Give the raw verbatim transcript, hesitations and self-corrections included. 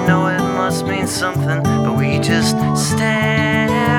know it must mean something, but we just stare.